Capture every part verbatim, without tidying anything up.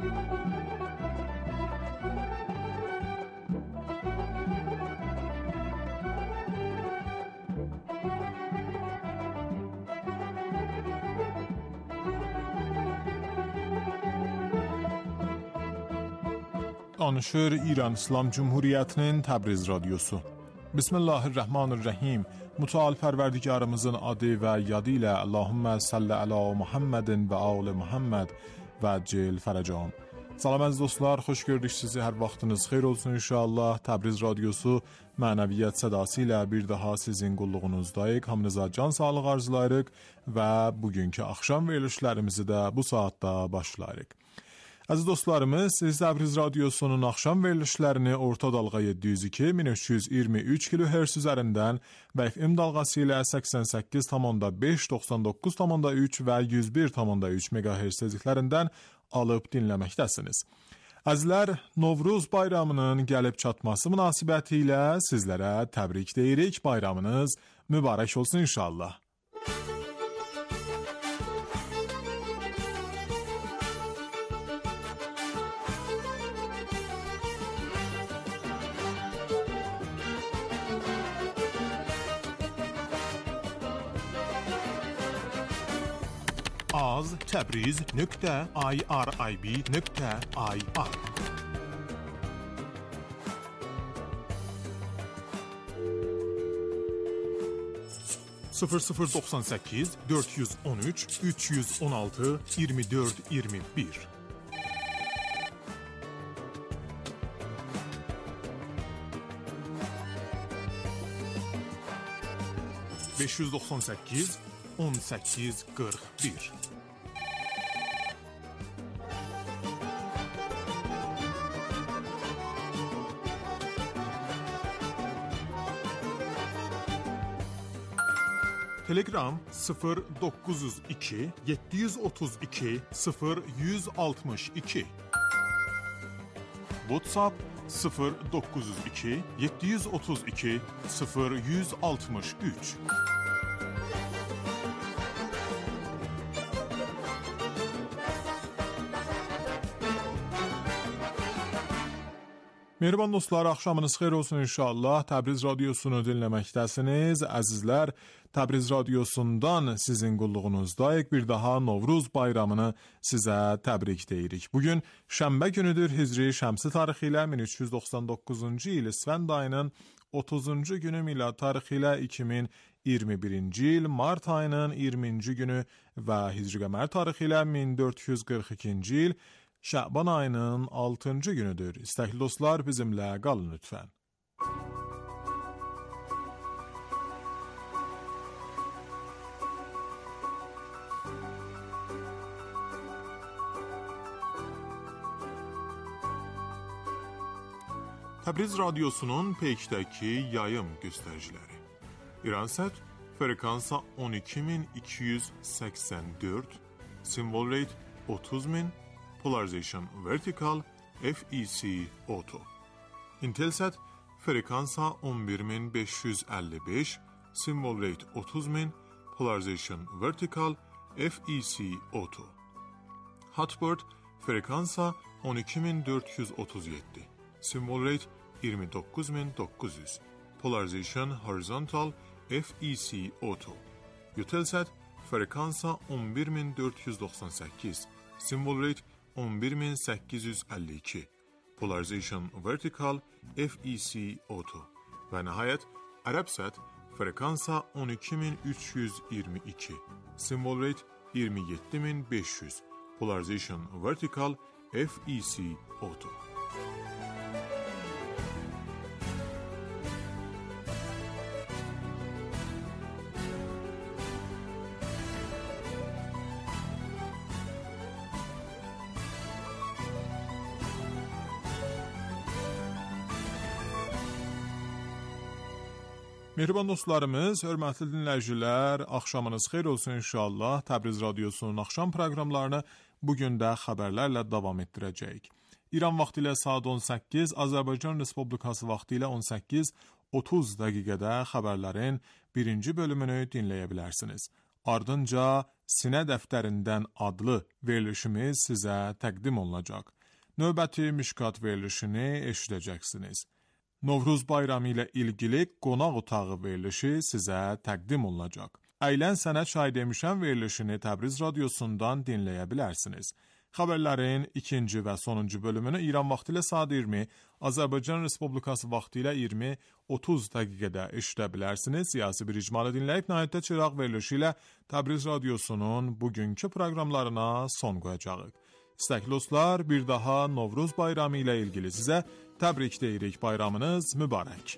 Danışır İran İslam Cumhuriyetinin Təbriz Radyosu. Bismillahirrahmanirrahim. Müteal Pərverdigarımızın adı ve yadı ile Allahümme salli ala Muhammedin ve ağlı Muhammed ve cil fərəcam. Salam əziz dostlar, xoş gördük sizi. Hər vaxtınız xeyir olsun inşallah. Təbriz Radyosu mənəviyyat sədası ilə bir daha sizin qulluğunuzdayıq. Hamınıza can sağlığı arzulayırıq və bugünkü axşam verilişlərimizi də bu saatda başlayırıq. Əziz dostlarımız, siz Təbriz Radyosunun axşam verilişlərini orta dalğa yeddi yüz iki min üç yüz iyirmi üç kilohertz üzərindən və F M dalğası ilə səksən səkkiz tam beş, doxsan doqquz tam üç və yüz bir tam üç megahertz tezliklərindən alıb dinləməkdəsiniz. Əzizlər, Novruz bayramının gəlib çatması münasibəti ilə sizlərə təbrik deyirik. Bayramınız mübarək olsun inşallah. az təbriz nöqtə irib nöqtə ir sıfır sıfır doxsan səkkiz dörd yüz on üç üç yüz on altı iyirmi dörd iyirmi bir beş yüz doxsan səkkiz on səkkiz qırx bir Telegram sıfır doqquz yüz iki yeddi yüz otuz iki sıfır yüz altmış iki WhatsApp sıfır doqquz yüz iki yeddi yüz otuz iki sıfır yüz altmış üç Mehriban dostlar, axşamınız xeyir olsun inşallah. Təbriz Radyosunu dinləməkdəsiniz. Əzizlər, Təbriz Radyosundan sizin qulluğunuzdayıq. Bir daha Novruz bayramını sizə təbrik deyirik. Bugün şənbə günüdür. Hicri şəmsi tarixi ilə min üç yüz doxsan doqquzuncu il İsfənd ayının otuzuncu günü, milad tarixi ilə iki min iyirmi birinci il mart ayının iyirminci günü və Hicri qəmər tarixi ilə min dörd yüz qırx ikinci il Şaban ayının altıncı günüdür. İstəkli dostlar, bizimlə qalın lütfən. Təbriz Radyosunun peykdəki yayım göstəriciləri. İransət frekansa on iki min iki yüz səksən dörd, symbol rate otuz min, Polarization Vertical F E C Auto. Intelsat frekansa on bir min beş yüz əlli beş, symbol rate otuz min, Polarization Vertical F E C Auto. Hotbird frekansa on iki min dörd yüz otuz yeddi, symbol rate iyirmi doqquz min doqquz yüz, Polarization Horizontal F E C Auto. Eutelsat frekansa on bir min dörd yüz doxsan səkkiz, symbol rate on bir min səkkiz yüz əlli iki, Polarization Vertical F E C Auto və nəhayət Arabsat frekansa on iki min üç yüz iyirmi iki, symbol rate iyirmi yeddi min beş yüz, Polarization Vertical F E C Auto. Mehriban dostlarımız, hörmətli dinləyicilər, axşamınız xeyir olsun inşallah. Təbriz Radyosunun axşam proqramlarını bugün də xəbərlərlə davam etdirəcəyik. İran vaxtı ilə saat on səkkiz, Azərbaycan Respublikası vaxtı ilə on səkkiz otuz dəqiqədə xəbərlərin birinci bölümünü dinləyə bilərsiniz. Ardınca Sinə dəftərindən adlı verilişimiz sizə təqdim olunacaq. Növbəti Mişkat verilişini eşidəcəksiniz. Novruz bayramı ilə ilgili qonaq otağı verilişi sizə təqdim olunacaq. Əylən sənə çay demişəm verilişini Təbriz radiosundan dinləyə bilərsiniz. Xəbərlərin ikinci və sonuncu bölümünü İran vaxtı ilə saat iyirmi, Azərbaycan Respublikası vaxtı ilə iyirmi otuz dəqiqədə eşidə bilərsiniz. Siyasi bir icmalı dinləyib nəhayətdə çıraq verilişi ilə Təbriz radiosunun bugünkü proqramlarına son qoyacağıq. İstəkli dostlar, bir daha Novruz bayramı ilə ilgili sizə təbrik deyirik, bayramınız mübarək.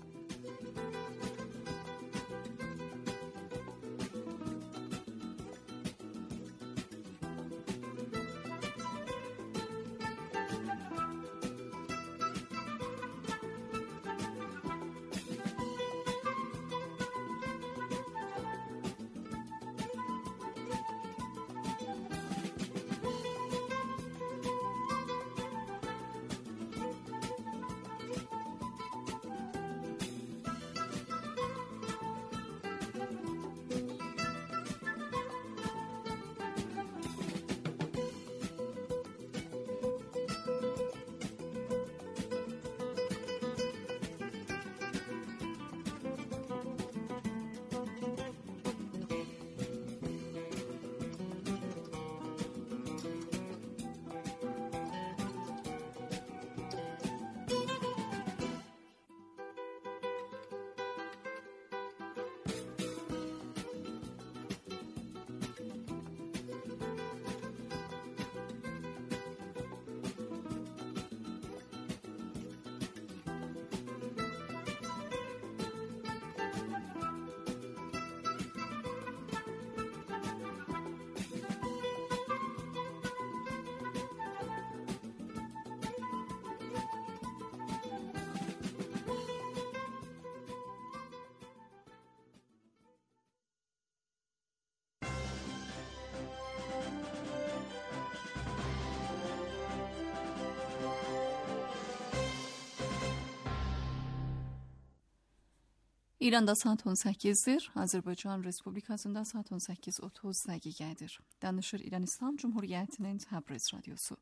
İranda saat on səkkizdir, Azərbaycan Respublikasında saat on səkkiz otuz dəqiqədir. Danışır İran İslam Cumhuriyyətinin Təbriz radiosu.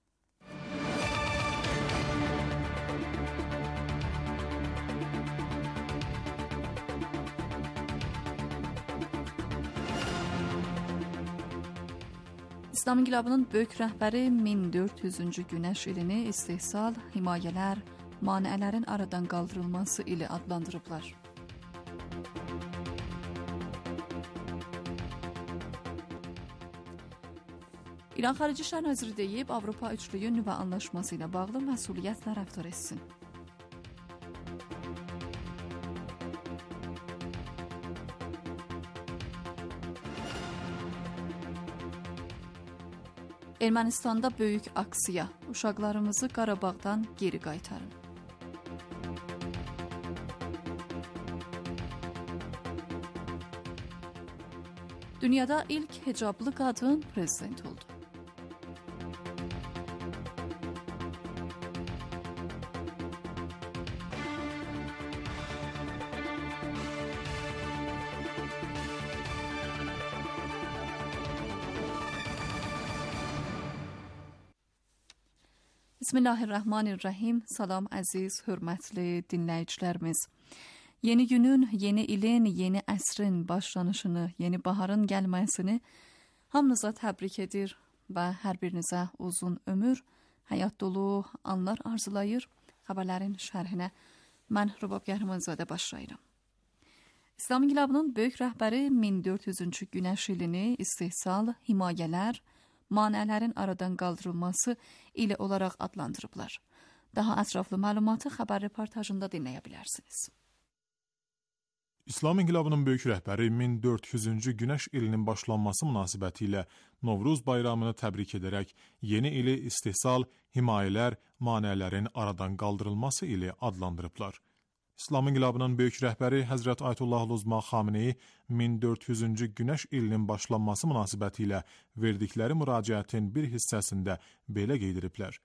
İslam İnqilabının böyük rəhbəri min dörd yüzüncü günəş ilini istehsal, himayələr, maneələrin aradan qaldırılması ilə adlandırıblar. İran Xarici İşlər Naziri deyib, Avropa üçlüyü nüvə anlaşması ilə bağlı məsuliyyətlə rəftar etsin. Ermənistanda böyük aksiya, uşaqlarımızı Qarabağdan geri qaytarın. Dünyada ilk hicablı qadın prezident oldu. Bismillahirrahmanirrahim. Salam əziz, hörmətli dinləyicilərimiz. Yeni günün, yeni ilin, yeni əsrin başlanışını, yeni baharın gəlməsini hamınıza təbrik edir və hər birinizə uzun ömür, həyat dolu anlar arzulayır. Xəbərlərin şərhinə mən Rubab Qəhrəmanzadə başlayıram. İslam İnqilabının böyük rəhbəri min dörd yüzüncü günəş ilini istehsal, himayələr, manələrin aradan qaldırılması ilə olaraq adlandırıblar. Daha ətraflı məlumatı xəbər reportajında dinləyə bilərsiniz. İslam İnqilabının böyük rəhbəri min dörd yüzüncü günəş ilinin başlanması münasibəti ilə Novruz bayramını təbrik edərək yeni ili istehsal, himayələr, manələrin aradan qaldırılması ilə adlandırıblar. İslam İnqilabının böyük rəhbəri Həzrət Ayətullah Uzma Xameneyi min dörd yüzüncü günəş ilinin başlanması münasibəti ilə verdikləri müraciətin bir hissəsində belə qeyd ediblər.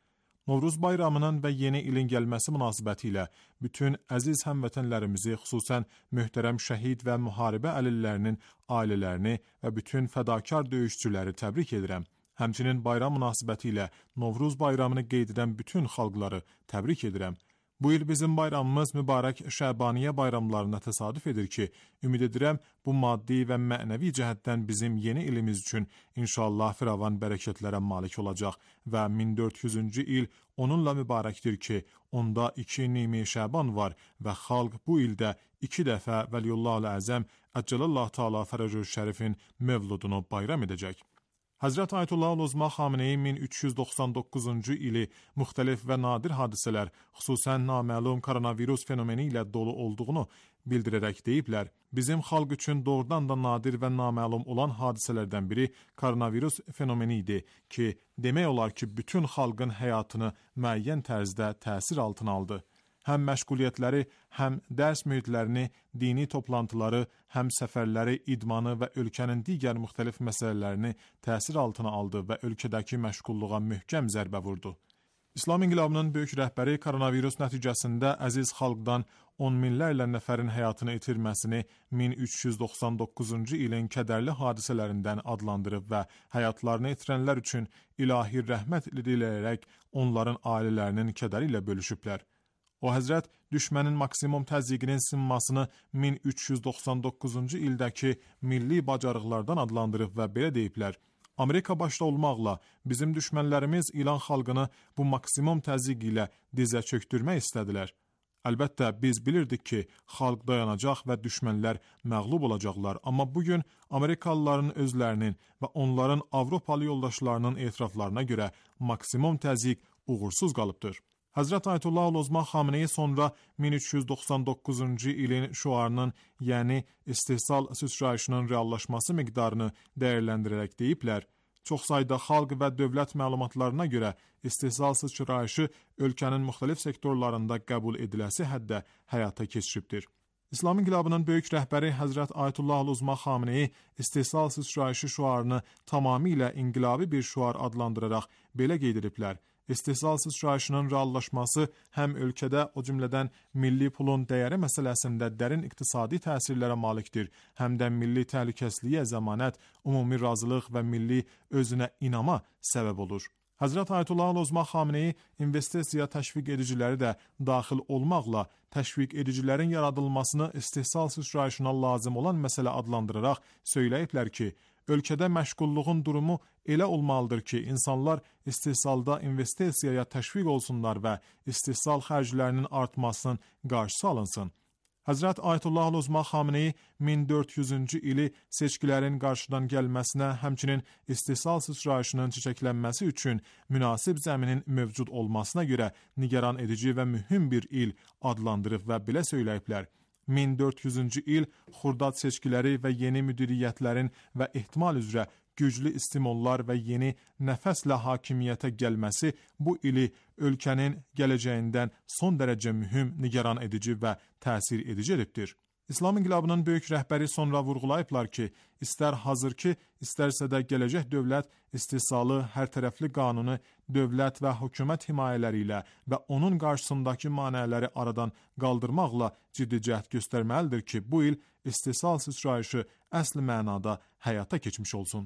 Novruz bayramının və yeni ilin gəlməsi münasibətilə bütün əziz həmvətənlərimizi, xüsusən möhtərəm şəhid və müharibə əlillərinin ailələrini və bütün fədakar döyüşçüləri təbrik edirəm. Həmçinin bayram münasibətilə Novruz bayramını qeyd edən bütün xalqları təbrik edirəm. Bu il bizim bayramımız mübarək Şəbaniyə bayramlarına təsadüf edir ki, ümid edirəm bu maddi və mənəvi cəhətdən bizim yeni ilimiz üçün inşallah firavan bərəkətlərə malik olacaq və min dörd yüzüncü il onunla mübarəkdir ki, onda iki Nimi Şəban var və xalq bu ildə iki dəfə Vəliyullah Əzəm Əcəlallah Teala Fərəcül Şərifin mövludunu bayram edəcək. Həzrət Ayətullah Uzma Xameneyi min üç yüz doxsan doqquzuncu ili müxtəlif və nadir hadisələr, xüsusən naməlum koronavirus fenomeni ilə dolu olduğunu bildirərək deyiblər. Bizim xalq üçün doğrudan da nadir və naməlum olan hadisələrdən biri koronavirus fenomeni idi ki, demək olar ki, bütün xalqın həyatını müəyyən tərzdə təsir altına aldı. Həm məşğuliyyətləri, həm dərs mühitlərini, dini toplantıları, həm səfərləri, idmanı və ölkənin digər müxtəlif məsələlərini təsir altına aldı və ölkədəki məşğulluğa möhkəm zərbə vurdu. İslam İnqilabının böyük rəhbəri koronavirus nəticəsində əziz xalqdan on minlərlə nəfərin həyatını itirməsini min üç yüz doxsan doqquzuncu ilin kədərli hadisələrindən adlandırıb və həyatlarını itirənlər üçün ilahi rəhmət diləyərək onların ailələrinin kədəri ilə bölüşüblər. O həzrət düşmənin maksimum təzyiqinin sınmasını min üç yüz doxsan doqquzuncu ildəki milli bacarıqlardan adlandırıb və belə deyiblər. Amerika başda olmaqla bizim düşmənlərimiz İran xalqını bu maksimum təzyiq ilə dizə çöktürmək istədilər. Əlbəttə, biz bilirdik ki, xalq dayanacaq və düşmənlər məğlub olacaqlar, amma bugün Amerikalıların özlərinin və onların Avropalı yoldaşlarının etiraflarına görə maksimum təzyiq uğursuz qalıbdır. Həzrət Ayətullah Uzma Xameneyi sonra min üç yüz doxsan doqquzuncu ilin şüarının, yəni istehsal sıçrayışının reallaşması miqdarını dəyərləndirərək deyiblər. Çox sayda xalq və dövlət məlumatlarına görə istehsal sıçrayışı ölkənin müxtəlif sektorlarında qəbul ediləsi həddə həyata keçiribdir. İslam İnqilabının böyük rəhbəri Həzrət Ayətullah Uzma Xameneyi istehsal sıçrayışı şüarını tamamilə inqilabi bir şüar adlandıraraq belə qeyd ediblər. İstehsal sıçrayışının reallaşması həm ölkədə, o cümlədən milli pulun dəyəri məsələsində dərin iqtisadi təsirlərə malikdir, həm də milli təhlükəsizliyə zəmanət, ümumi razılıq və milli özünə inama səbəb olur. Həzrət Ayətullah Uzma Xameneyi investisiya təşviq ediciləri də daxil olmaqla təşviq edicilərin yaradılmasını istehsal sıçrayışına lazım olan məsələ adlandıraraq söyləyiblər ki, ölkədə məşğulluğun durumu elə olmalıdır ki, insanlar istehsalda investisiyaya təşviq olsunlar və istehsal xərclərinin artmasının qarşısı alınsın. Həzrət Ayətullah Uzma Xameneyi min dörd yüzüncü ili seçkilərin qarşıdan gəlməsinə, həmçinin istehsal sıçrayışının çiçəklənməsi üçün münasib zəminin mövcud olmasına görə nigaran edici və mühüm bir il adlandırıb və belə söyləyiblər. min dörd yüzüncü il xurdad seçkiləri və yeni müdiriyyətlərin və ehtimal üzrə güclü istimullar və yeni nəfəslə hakimiyyətə gəlməsi bu ili ölkənin gələcəyindən son dərəcə mühüm, nigaran edici və təsir edici edibdir. İslam İnqilabının böyük rəhbəri sonra vurğulayıblar ki, istər hazırki, istərsə də gələcək dövlət istehsalı, hər tərəfli qanunu, dövlət və hökumət himayələri ilə və onun qarşısındakı maneələri aradan qaldırmaqla ciddi cəhd göstərməlidir ki, bu il istehsal sıçrayışı əsl mənada həyata keçmiş olsun.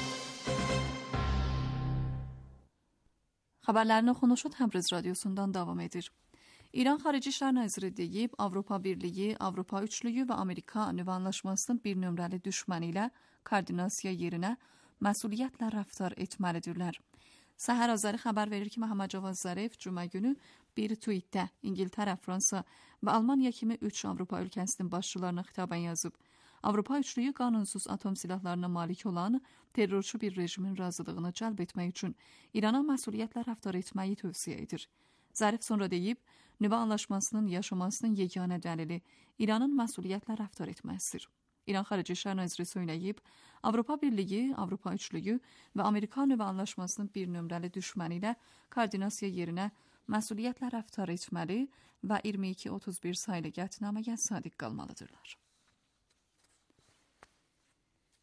Xəbərlərin oxunuşu Təbriz radiosundan davam edir. İran Xarici İşlər Naziri deyib, Avropa Birliyi, Avropa Üçlüyü və Amerika nüvə anlaşmasının bir nömrəli düşməni ilə koordinasiya yerinə məsuliyyətlə rəftar etməlidirlər. Səhər Azəri xəbər verir ki, Məhəmməd Cavad Zərif cümə günü bir tweetdə İngiltərə, Fransa və Almaniya kimi üç Avropa ölkəsinin başçılarına xitabən yazıb. Avropa Üçlüyü qanunsuz atom silahlarına malik olan terrorçu bir rejimin razılığını cəlb etmək üçün İrana məsuliyyətlə rəftar etməyi tövsiyə edir. Zərif sonra deyib, nüvə anlaşmasının yaşamasının yeganə dəlili İranın məsuliyyətlə rəftar etməsidir. İran Xarici İşlər Naziri söyləyib, Avropa Birliyi, Avropa Üçlüyü və Amerika nüvə anlaşmasının bir nömrəli düşməni ilə koordinasiya yerinə məsuliyyətlə rəftar etməli və iyirmi iki otuz bir sayılı qətnaməyə sadiq qalmalıdırlar.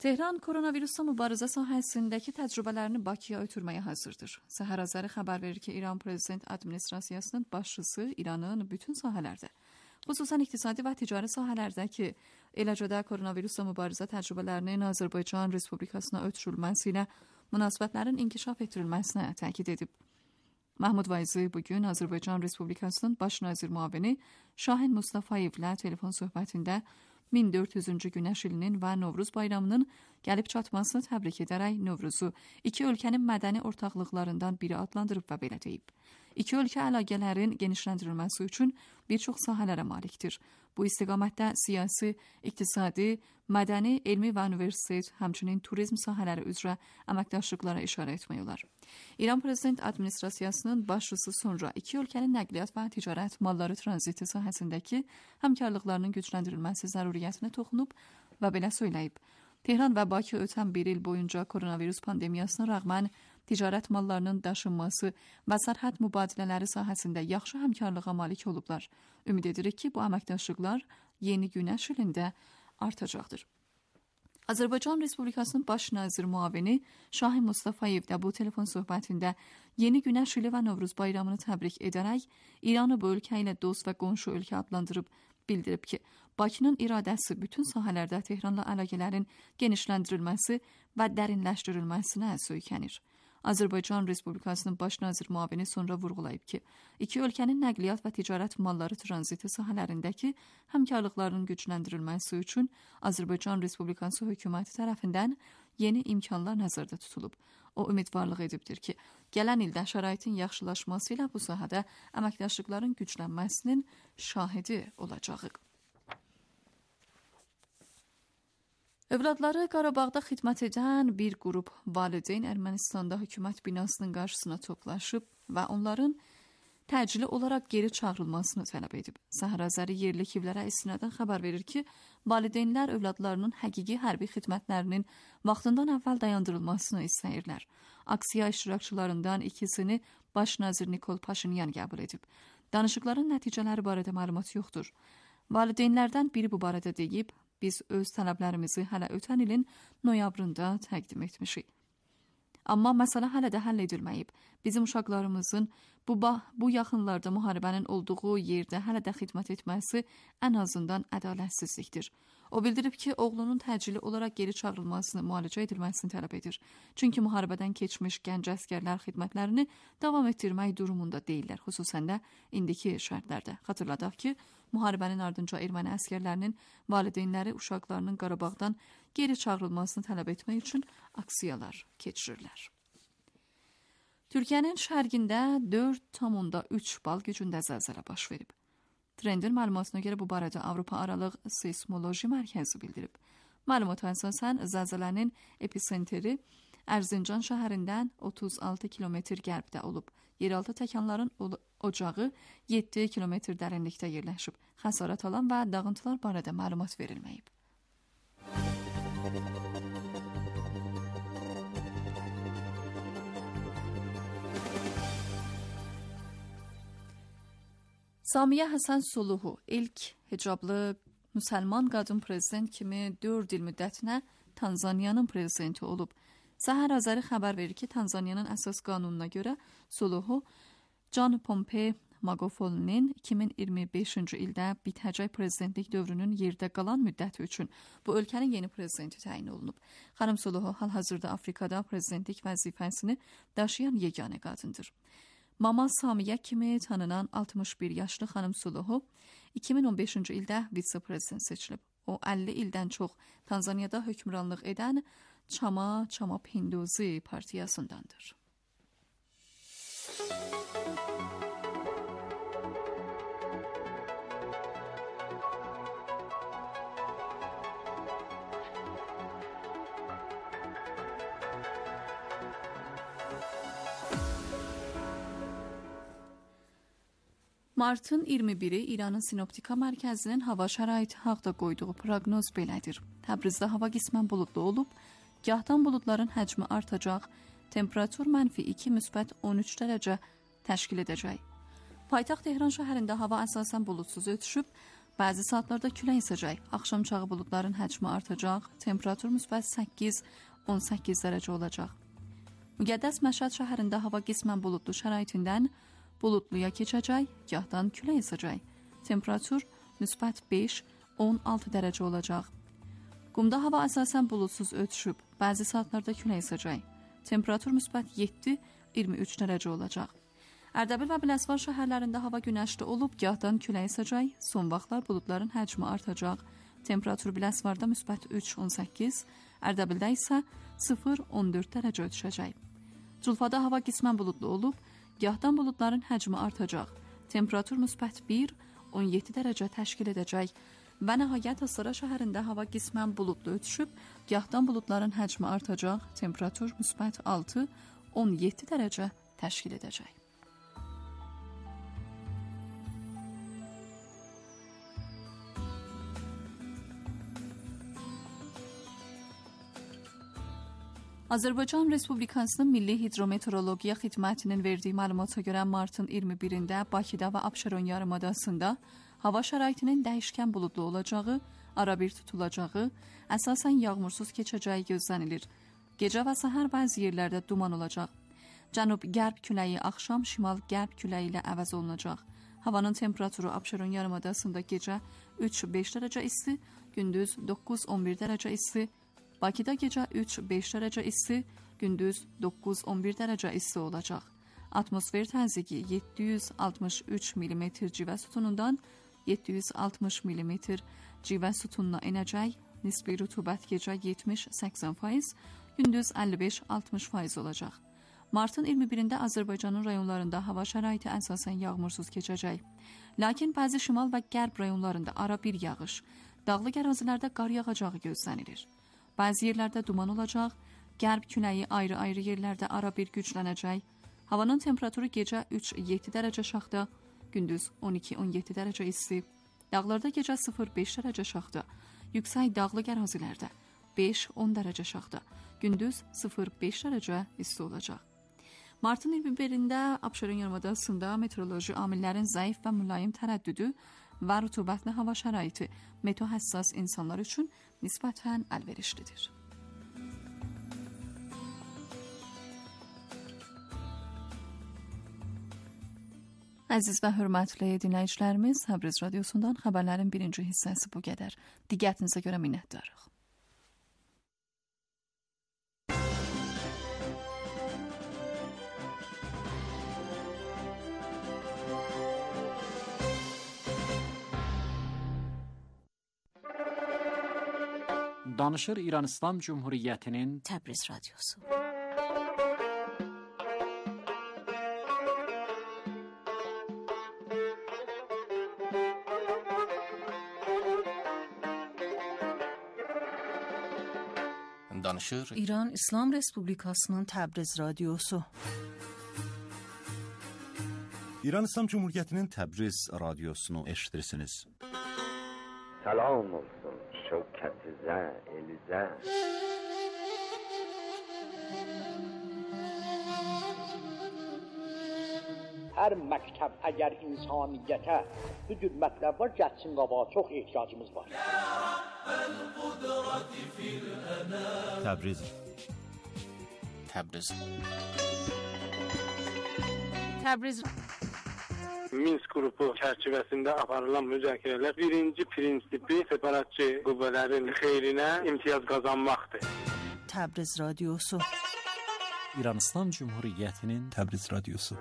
Tehran koronavirusla mübarizə sahəsindəki təcrübələrini Bakıya ötürməyə hazırdır. Səhər Azəri xəbər verir ki, İran Prezident Administrasiyasının başçısı İranın bütün sahələrdə, xüsusən iqtisadi və ticari sahələrdəki, eləcə də koronavirusla mübarizə təcrübələrinin Azərbaycan Respublikasına ötürülməsi ilə münasibətlərin inkişaf etdirilməsinə təkid edib. Mahmud Vayzi bugün Azərbaycan Respublikasının baş nazir müavini Şahin Mustafayevlə telefon söhbətində min dörd yüzüncü Günəş ilinin və Novruz bayramının gəlib çatmasını təbrik edərək Novruzu iki ölkənin mədəni ortaqlıqlarından biri adlandırıb və belə deyib. İki ölkə əlaqələrin genişləndirilməsi üçün bir çox sahələrə malikdir. Bu istiqamətdə siyasi, iqtisadi, mədəni, elmi və universitet, həmçinin turizm sahələri üzrə əməkdaşlıqlara işarə etmək olar. İran Prezident Administrasiyasının başçısı sonra iki ölkənin nəqliyyat və ticarət malları tranziti sahəsindəki həmkarlıqlarının gücləndirilməsi zəruriyyətinə toxunub və belə söyləyib. Tehran və Bakı ötən bir il boyunca koronavirus pandemiyasına rəğmən ticarət mallarının daşınması və sərhəd mübadilələri sahəsində yaxşı həmkarlığa malik olublar. Ümid edirik ki, bu əməkdaşlıqlar yeni Günəş ilində artacaqdır. Azərbaycan Respublikasının baş nazir müavini Şahin Mustafayev də bu telefon söhbətində yeni Günəş ili və Novruz bayramını təbrik edərək İranı bu ölkə ilə dost və qonşu ölkə adlandırıb bildirib ki, Bakının iradəsi bütün sahələrdə Tehranla əlaqələrin genişləndirilməsi və dərinləşdirilməsinə söykənir. Azərbaycan Respublikasının baş nazir müavini sonra vurğulayıb ki, iki ölkənin nəqliyyat və ticarət malları tranziti sahələrindəki həmkarlıqlarının gücləndirilməsi üçün Azərbaycan Respublikası hökuməti tərəfindən yeni imkanlar nəzərdə tutulub. O ümidvarlıq edibdir ki, gələn ildə şəraitin yaxşılaşması ilə bu sahədə əməkdaşlıqların güclənməsinin şahidi olacağıq. Övladları Qarabağda xidmət edən bir qrup valideyn Ermənistanda hökumət binasının qarşısına toplaşıb və onların təcili olaraq geri çağırılmasını tələb edib. Səhər Azəri yerli evlərə istinadən xəbər verir ki, valideynlər övladlarının həqiqi hərbi xidmətlərinin vaxtından əvvəl dayandırılmasını istəyirlər. Aksiya iştirakçılarından ikisini baş nazir Nikol Paşinyan qəbul edib. Danışıqların nəticələri barədə məlumat yoxdur. Valideynlərdən biri bu barədə deyib, biz öz tələblərimizi hələ ötən ilin noyabrında təqdim etmişik. Amma məsələ hələ də həll edilməyib. Bizim uşaqlarımızın bu, bu yaxınlarda müharibənin olduğu yerdə hələ də xidmət etməsi ən azından ədalətsizlikdir. O bildirib ki, oğlunun təcili olaraq geri çağırılmasını, müalicə edilməsini tələb edir. Çünki müharibədən keçmiş gənc əskərlər xidmətlərini davam etdirmək durumunda deyirlər, xüsusən də indiki şərtlərdə. Xatırladaq ki, müharibənin ardınca erməni əskərlərinin valideynləri uşaqlarının Qarabağdan geri çağırılmasını tələb etmək üçün aksiyalar keçirirlər. Türkiyənin şərqində dörd tam üç bal gücündə zəlzələ baş verib. Trendin məlumatına görə bu barədə Avropa Aralıq Seysmoloji Mərkəzi bildirib. Məlumata əsasən zəlzələnin episentri Ərzincan şəhərindən otuz altı kilometr qərbdə olub. Yeraltı təkanların ocağı yeddi kilometr dərinlikdə yerləşib. Xəsarət alan və dağıntılar barədə məlumat verilməyib. Samiyə Həsən Suluhu ilk hicablı müsəlman qadın prezident kimi dörd il müddətinə Tanzaniyanın prezidenti olub. Səhər Azəri xəbər verir ki, Tanzaniyanın əsas qanununa görə Suluhu John Pompe Magofolinin iki min iyirmi beşinci ildə bitəcək prezidentlik dövrünün yerdə qalan müddəti üçün bu ölkənin yeni prezidenti təyin olunub. Xanım Suluhu hal-hazırda Afrikada prezidentlik vəzifəsini daşıyan yeganə qadındır. Mama Samiyə kimi tanınan altmış bir yaşlı xanım Suluhu iki min on beşinci ildə vitse-prezident seçilib. O əlli ildən çox Tanzaniyada hökmranlıq edən Chama Cha Mapinduzi partiyasındandır. Martın iyirmi biri İranın Sinoptika Mərkəzinin hava şəraiti haqda qoyduğu proqnoz belədir. Təbrizdə hava qismən buludlu olub, gahdan buludların həcmi artacaq, temperatur mənfi iki müsbət on üç dərəcə təşkil edəcək. Paytaxt Tehran şəhərində hava əsasən buludsuz ötüşüb, Bəzi saatlarda külək əsəcək. Axşam çağı buludların həcmi artacaq. Temperatur müsbət səkkiz on səkkiz dərəcə olacaq. Müqəddəs Məşhəd şəhərində hava qismən buludlu şəraitindən buludluya keçəcək, gahdan külək əsəcək. Temperatur müsbət beş on altı dərəcə olacaq. Qumda hava əsasən buludsuz ötüşüb, bəzi saatlarda külək əsəcək. Temperatur müsbət yeddi iyirmi üç dərəcə olacaq. Ərdəbil və Biləsuvar şəhərlərində hava günəşli olub, gahdan külək əsəcək. Son vaxtlar buludların həcmi artacaq. Temperatur Biləsuvarda müsbət üç on səkkiz, Ərdəbildə isə sıfır on dörd dərəcə düşəcək. Culfada hava qismən buludlu olub, gahdan buludların həcmi artacaq. Temperatur müsbət bir on yeddi dərəcə təşkil edəcək. Və nəhayət Astara şəhərində hava qismən buludlu ötüşüb, gahdan buludların həcmi artacaq. Temperatur müsbət altı on yeddi dərəcə təşkil edəcək. Azərbaycan Respublikasının Milli Hidrometeorologiya Xidmətinin verdiyi məlumata görə martın iyirmi birində Bakıda və Abşeron yarımadasında hava şəraitinin dəyişkən buludlu olacağı, arabir tutulacağı, əsasən yağmursuz keçəcəyi gözlənilir. Gecə və səhər bəzi yerlərdə duman olacaq. Cənub-qərb küləyi axşam şimal-qərb küləyi ilə əvəz olunacaq. Havanın temperaturu Abşeron yarımadasında gecə üç beş dərəcə isti, gündüz doqquz on bir dərəcə isti, Bakıda gecə üç beş dərəcə isti, gündüz doqquz on bir dərəcə isti olacaq. Atmosfer təzyiqi yeddi yüz altmış üç millimetr civə sütunundan yeddi yüz altmış millimetr civə sütununa enəcək. Nisbi rütubət gecə yetmiş səksən faiz, gündüz əlli beş altmış faiz olacaq. Martın iyirmi birində Azərbaycanın rayonlarında hava şəraiti əsasən yağmursuz keçəcək. Lakin bəzi şimal və qərb rayonlarında ara bir yağış, dağlıq ərazilərdə qar yağacağı gözlənilir. Bəzi yerlərdə duman olacaq, qərb küləyi ayrı-ayrı yerlərdə ara bir güclənəcək. Havanın temperaturu gecə üç yeddi dərəcə şaxta, gündüz on iki on yeddi dərəcə isti. Dağlarda gecə sıfır beş dərəcə şaxta, yüksək dağlıq ərazilərdə beş on dərəcə şaxta, gündüz sıfır beş dərəcə isti olacaq. Martın iyirmi birində Abşeron yarımadasında meteoroloji amillərin zəif və mülayim tərəddüdü və rütubətli hava şəraiti meteohəssas insanlar üçün nisbətən əlverişlidir. Əziz və hörmətli dinləyicilərimiz, Təbriz radiosundan xəbərlərin birinci hissəsi bu qədər. Diqqətinizə görə minnətdarıq. Danışır İran İslam Cumhuriyyətinin Təbriz radiosu. Danışır İran İslam Respublikasının Təbriz radiosu. İran İslam Cumhuriyyətinin Təbriz radiosunu eşitirsiniz. Salam olsun şevketizə, elizə. Hər məktəb əgər insaniyyətə bu cür mətləblər gəlsin qabağa, çox ehtiyacımız var. Təbriz Təbriz Təbriz Minsk qrupu çərçivəsində aparılan müzakirələr birinci prinsipi separatçı qüvvələrin xeyrinə imtiyaz qazanmaqdır. Təbriz radiosu. İran İslam Cumhuriyyətinin Təbriz radiosu.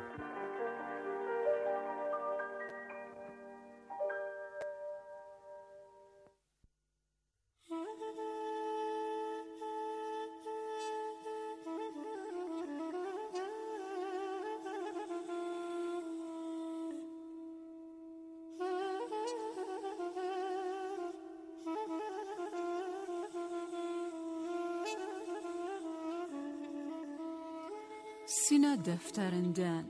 Sinə dəftərindən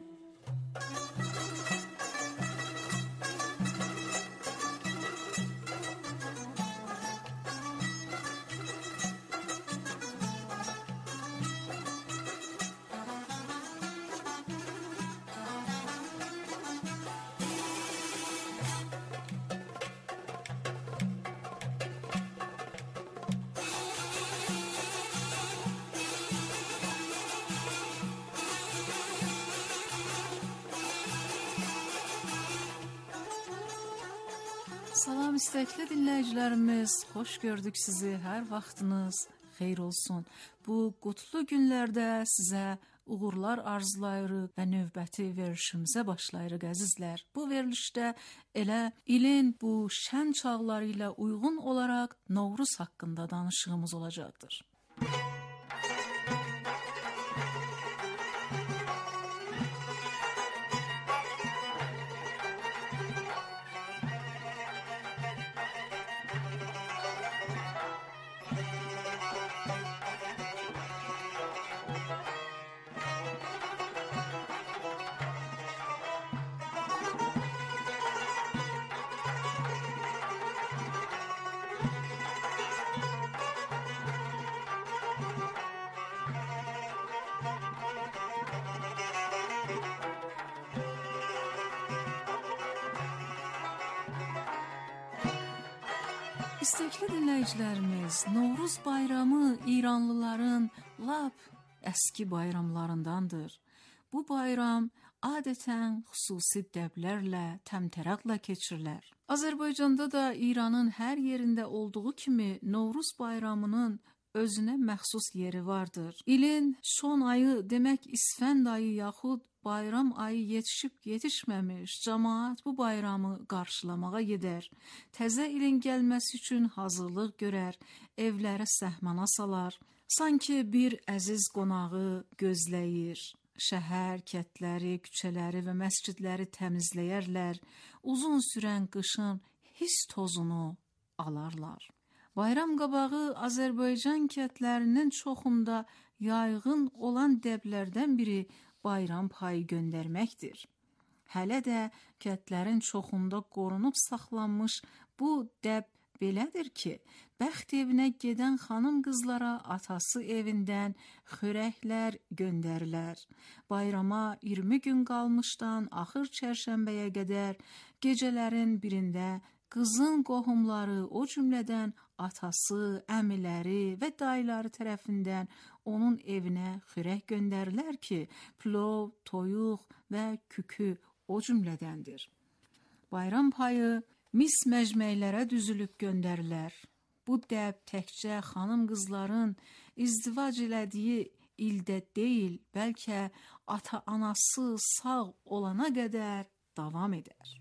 Salam istekli dinləyicilərimiz, xoş gördük sizi, hər vaxtınız xeyir olsun. Bu qutlu günlərdə sizə uğurlar arzulayırıq və növbəti verilişimizə başlayırıq əzizlər. Bu verilişdə elə ilin bu şən çağları ilə uyğun olaraq Novruz haqqında danışığımız olacaqdır. İstekli dinləyicilərimiz, Novruz bayramı İranlıların lap əski bayramlarındandır. Bu bayram adətən xüsusi dəblərlə, təmtəraqla keçirilər. Azərbaycanda da İranın hər yerində olduğu kimi Novruz bayramının özünə məxsus yeri vardır. İlin son ayı, demək İsfənd ayı yaxud bayram ayı yetişib yetişməmiş, cəmaət bu bayramı qarşılamağa gedər. Təzə ilin gəlməsi üçün hazırlıq görər, evləri səhmana salar. Sanki bir əziz qonağı gözləyir. Şəhər, kətləri, küçələri və məscidləri təmizləyərlər. Uzun sürən qışın his tozunu alarlar. Bayram qabağı Azərbaycan kətlərinin çoxunda yaygın olan dəblərdən biri bayram payı göndərməkdir. Hələ də kətlərin çoxunda qorunub saxlanmış bu dəb belədir ki, bəxt evinə gedən xanım qızlara atası evindən xörəklər göndərilər. Bayrama iyirmi gün qalmışdan axır çərşənbəyə qədər gecələrin birində qızın qohumları, o cümlədən atası, əmiləri və dayıları tərəfindən onun evinə xörək göndərilər ki, plov, toyuq və kükü o cümlədəndir. Bayram payı mis məcməylərə düzülüb göndərilər. Bu dəb təkcə xanım qızların izdivac elədiyi ildə deyil, bəlkə ata-anası sağ olana qədər davam edər.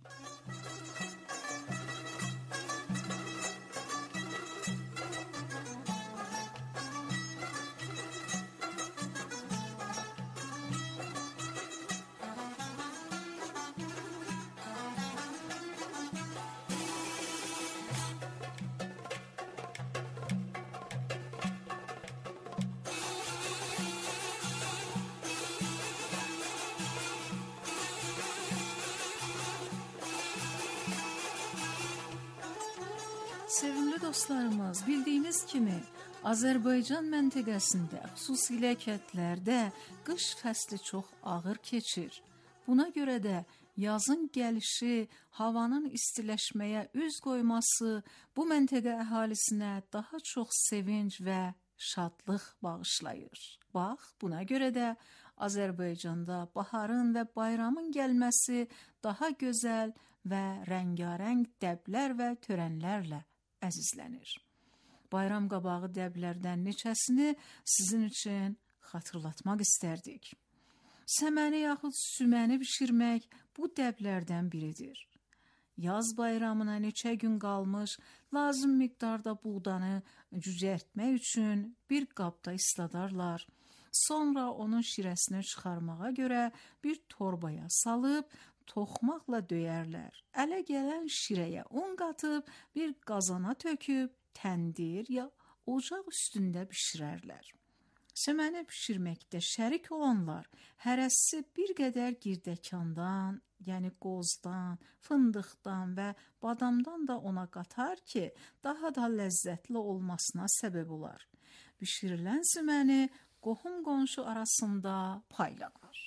Sevimli dostlarımız, bildiyiniz kimi Azərbaycan məntəqəsində, xüsusilə kətlərdə qış fəsli çox ağır keçir. Buna görə də yazın gəlişi, havanın istiləşməyə üz qoyması bu məntəqə əhalisinə daha çox sevinc və şadlıq bağışlayır. Bax, buna görə də Azərbaycanda baharın və bayramın gəlməsi daha gözəl və rəngarəng dəblər və törənlərlə əzizlənir. Bayram qabağı dəblərdən neçəsini sizin üçün xatırlatmaq istərdik. Səməni yaxud süməni bişirmək bu dəblərdən biridir. Yaz bayramına neçə gün qalmış, lazım miqdarda buğdanı cücərtmək üçün bir qabda isladarlar. Sonra onun şirəsini çıxarmağa görə bir torbaya salıb, toxmaqla döyərlər. Ələ gələn şirəyə un qatıb, bir qazana töküb, təndir ya ocaq üstündə bişirərlər. Səməni bişirməkdə şərik olanlar hərəsi bir qədər girdəkandan, yəni qozdan, fındıqdan və badamdan da ona qatar ki, daha da ləzzətli olmasına səbəb olar. Bişirilən səməni qohum qonşu arasında paylanır.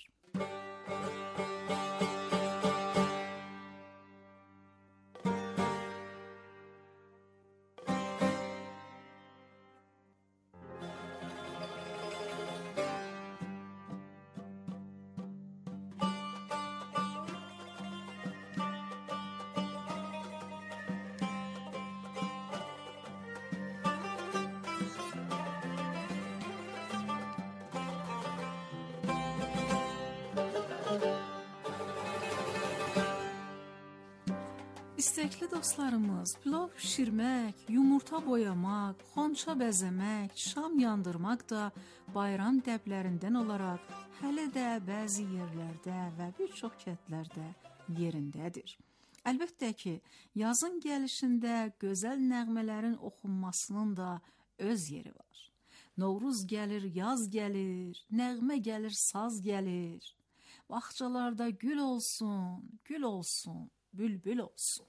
İstəkli dostlarımız, plov pişirmək, yumurta boyamaq, xonça bəzəmək, şam yandırmaq da bayram dəblərindən olaraq hələ də bəzi yerlərdə və bir çox kəndlərdə yerindədir. Əlbəttə ki, yazın gəlişində gözəl nəğmələrin oxunmasının da öz yeri var. Novruz gəlir, yaz gəlir, nəğmə gəlir, saz gəlir. Bağçalarda gül olsun, gül olsun, bülbül olsun.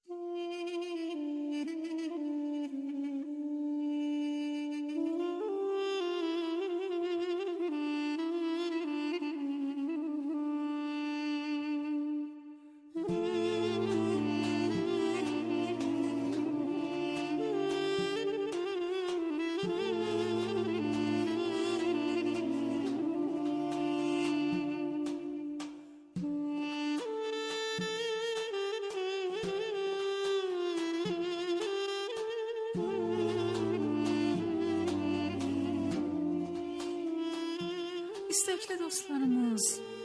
İstəkli dostlarımız,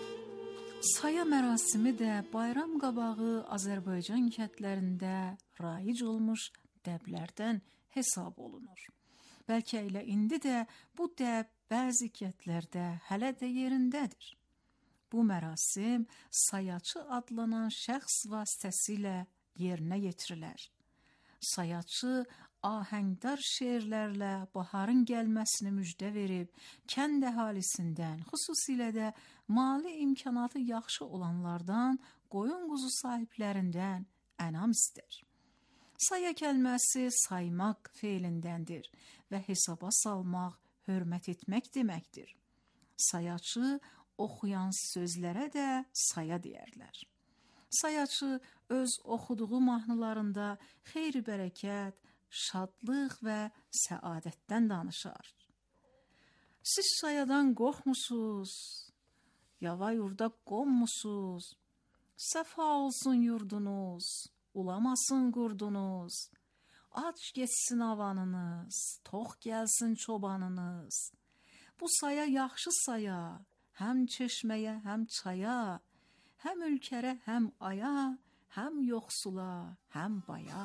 saya mərasimi də bayram qabağı Azərbaycan kəndlərində raic olmuş dəblərdən hesab olunur. Bəlkə elə indi də bu dəb bəzi kəndlərdə hələ də yerindədir. Bu mərasim sayaçı adlanan şəxs vasitəsilə yerinə yetirilər. Sayaçı ahəngdar şeirlərlə baharın gəlməsini müjdə verib, kənd əhalisindən, xüsusilə də mali imkanatı yaxşı olanlardan, qoyun quzu sahiblərindən ənam istər. Saya kəlməsi saymaq feilindəndir və hesaba salmaq, hörmət etmək deməkdir. Sayaçı oxuyan sözlərə də saya deyərlər. Sayaçı öz oxuduğu mahnılarında xeyir-bərəkət, şadlıq və səadətdən danışar. Siz sayadan qorxmusuz, yava yurda qonmusuz, səfa olsun yurdunuz, ulamasın qurdunuz, aç geçsin avanınız, tox gəlsin çobanınız. Bu saya yaxşı saya, həm çeşməyə, həm çaya, həm ülkərə, həm aya, həm yoxsula, həm baya.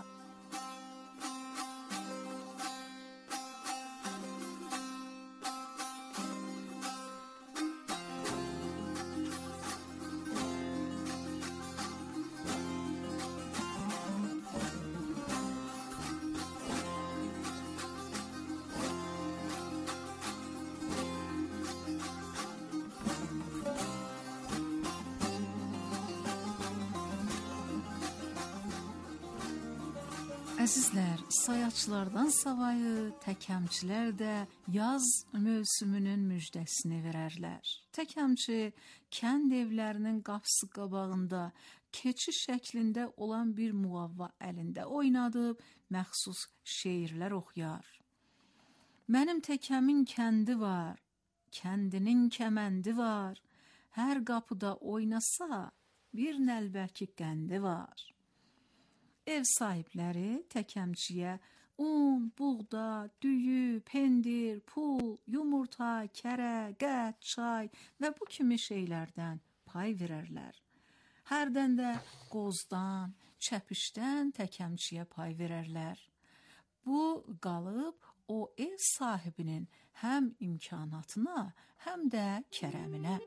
Əzizlər, sayaçlardan savayı təkəmçilər də yaz mövsümünün müjdəsini verərlər. Təkəmçi kənd evlərinin qapısı qabağında keçi şəklində olan bir muğavva əlində oynadıb məxsus şeirlər oxuyar. Mənim təkəmin kəndi var, kəndinin kəməndi var, hər qapıda oynasa bir nəlbəki qəndi var. Ev sahibləri təkəmçiyə un, buğda, düyü, pendir, pul, yumurta, kərə, qət, çay və bu kimi şeylərdən pay verərlər. Hərdən də qozdan, çəpişdən təkəmçiyə pay verərlər. Bu qalıb o ev sahibinin həm imkanatına, həm də kərəminə.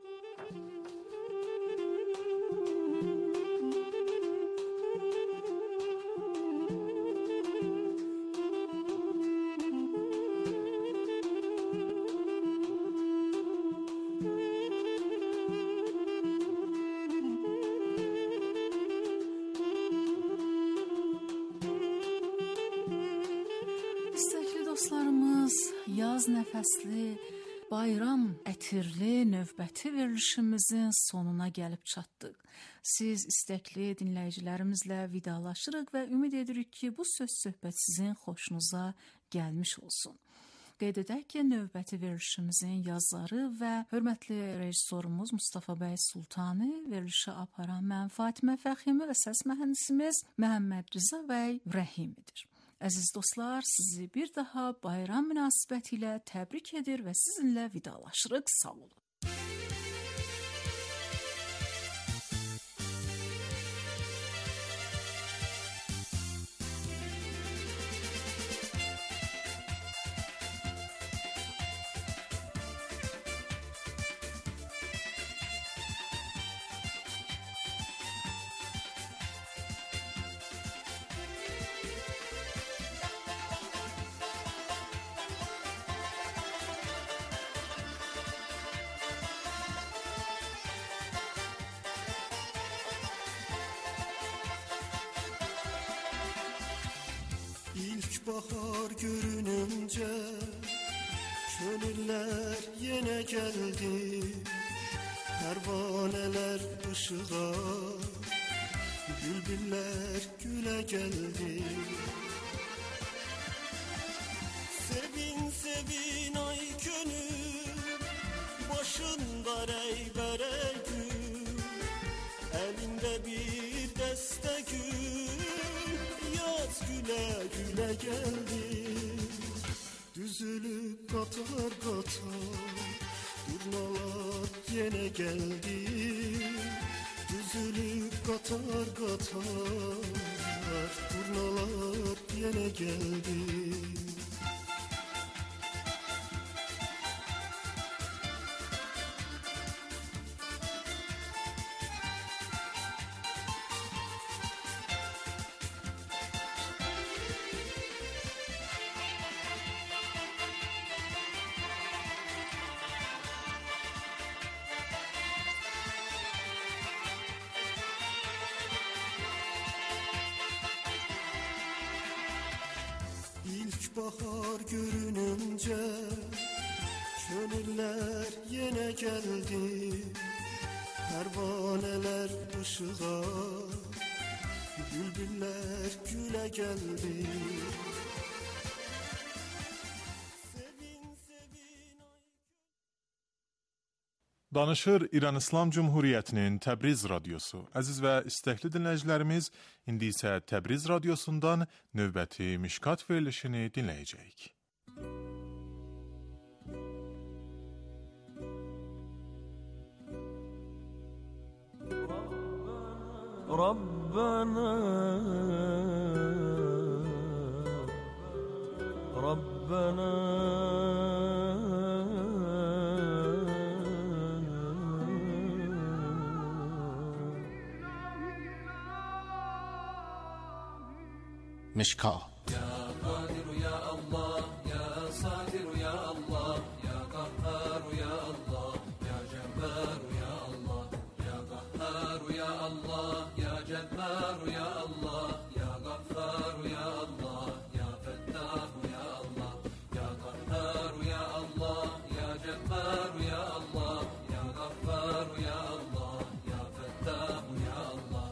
Dostlarımız, yaz nəfəsli, bayram ətirli növbəti verilişimizin sonuna gəlib çatdıq. Siz istəkli dinləyicilərimizlə vidalaşırıq və ümid edirik ki, bu söz-söhbət sizin xoşunuza gəlmiş olsun. Qeyd edək ki, növbəti verilişimizin yazarı və hörmətli rejissorumuz Mustafa bəy Sultani, verilişi aparan mən Fatimə Fəximi və səs mühəndisimiz Məhəmməd Rıza bəy Rəhimidir. Əziz dostlar, sizi bir daha bayram münasibəti ilə təbrik edir və sizinlə vidalaşırıq. Sağ olun. bahar görününce könüller yine geldi, pervaneler ışığa, bülbüller güle geldi. Sevin sevin ay gönül, başında reyber ey gül, elinde bir deste gül, yaz güle güle geldi. Düzülüp katar katar durnalar yine geldi, düzülüp katar katar durnalar yine geldi. Bahar görününce könüller yine geldi, pervaneler ışığa, bülbüller güle geldi. Danışır İran İslam Cumhuriyeti'nin Təbriz Radyosu. Əziz və istəkli dinləyicilərimiz, indi isə Təbriz Radyosundan növbəti Mişkat verilişini dinləyəcəyik. Rabbana Rabbana مشکا يا قادر يا الله يا ساتر يا الله يا قهار يا الله يا جبار يا الله يا قهار يا الله يا جبار يا الله يا غفار يا الله يا فتاح يا الله يا قهار يا الله يا جبار يا الله يا غفار يا الله يا فتاح يا الله.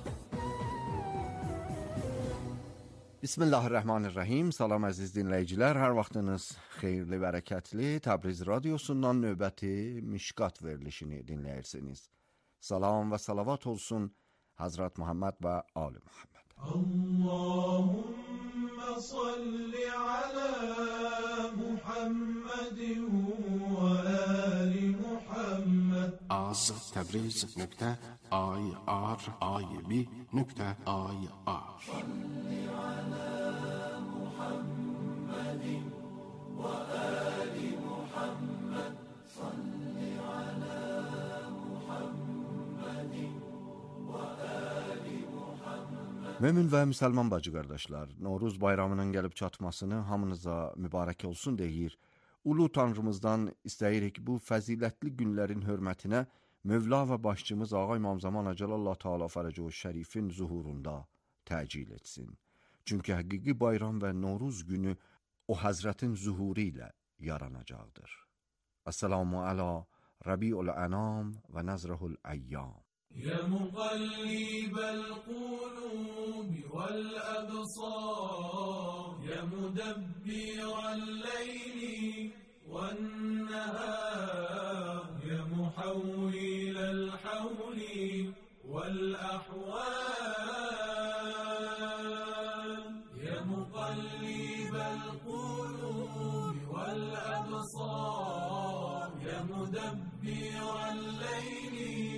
Bismillahirrahmanirrahim. Salam əziz dinləyicilər, hər vaxtınız xeyirli, bərəkətli. Təbriz Radyosundan növbəti Mişkat verilişini dinləyirsiniz. Salam və salavat olsun Hazrat Muhammed və Ali Muhammed. Allahümme salli ala Muhammedin və ali Muhammed. az təbriz nöqtə ay ar ay bi nöqtə ay ar. Salli ala Muhammedin və ali Muhammed. Salli ala Muhammedin və ali Muhammed. Mömin və müsəlman bacı qardaşlar, Novruz bayramının gəlib çatmasını hamınıza mübarək olsun deyir. Ulu Tanrımızdan istəyirik bu fəzilətli günlərin hörmətinə Mövla və başçımız Ağa İmam Zaman Əcəlallah Teala Fərəcəhu Şərifin zuhurunda təcil etsin. Çünki həqiqi bayram və Novruz günü o Həzrətin zuhuru ilə yaranacaqdır. Esselamu ala Rabiul Anam və Nəzrəhul Əyyam. يا مقلب القلوب والأبصار يا مدبر الليل والنهار يا محول الحول والأحوال يا مقلب القلوب والأبصار يا مدبر الليل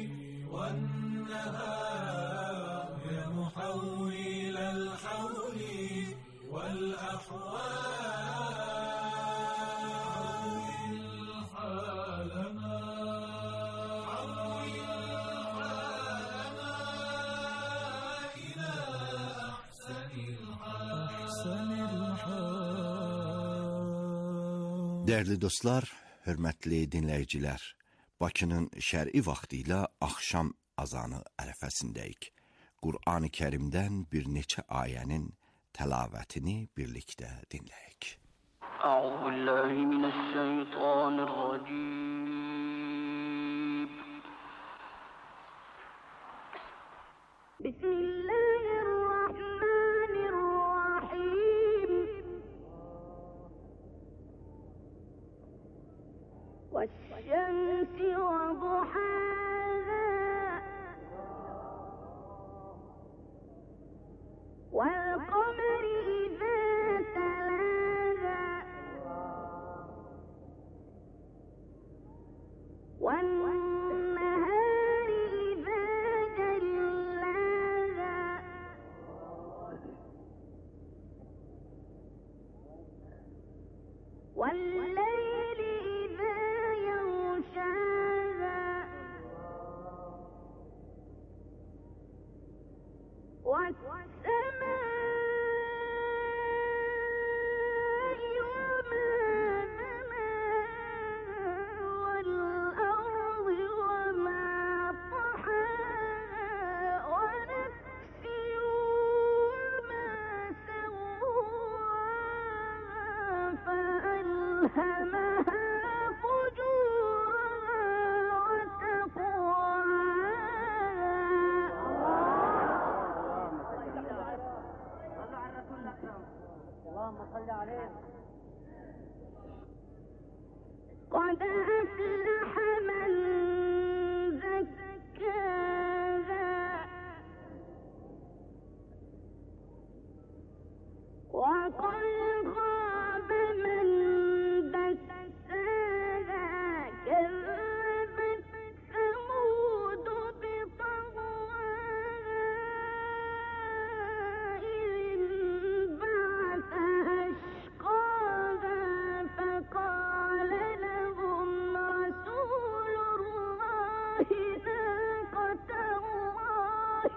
والنهار يا محول الحول والأحوال حالنا حول حالنا إلى أحسن الحال أحسن الحال. Dəyərli dostlar, hörmətli dinləyicilər, Bakının şər'i vaxtı ilə axşam azanı ərəfəsindəyik. Qur'an-ı Kərimdən bir neçə ayənin təlavətini birlikdə dinləyək. Əuzu billahi mineşşeytanirracim. Bismillahirrahmanirrahim. Veş-şemsi ve duhâhâ vel-kameri izâ telâhâ ven-nehâri izâ cellâhâ vel-leyli izâ yaghshâhâ وَالسَّمَاءِ وَمَا بَنَاهَا وَالْأَرْضِ وَمَا طَحَاهَا وَنَفْسٍ وَمَا سَوَّاهَا فَأَلْهَمَهَا فُجُورَهَا وَتَقْوَاهَا قد أفلح من زكاها وقد خاب من دساها كذبت ثمود بطغواها إذ انبعث أشقاها فقال لهم رسول الله ناقة الله